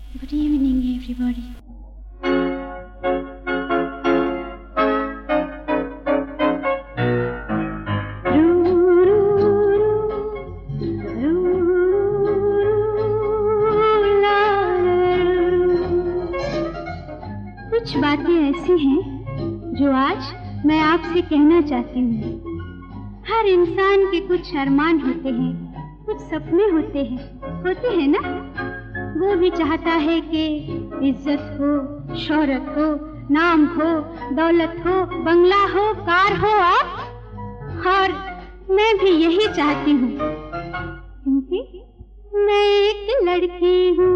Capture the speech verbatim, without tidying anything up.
Good evening, everybody. कुछ बातें ऐसी हैं जो आज मैं आपसे कहना चाहती हूँ। हर इंसान के कुछ अरमान होते हैं, कुछ सपने होते हैं, होते हैं ना? वो भी चाहता है कि इज्जत हो, शोहरत हो, नाम हो, दौलत हो, बंगला हो, कार हो आप। और मैं भी यही चाहती हूँ, क्योंकि मैं एक लड़की हूँ।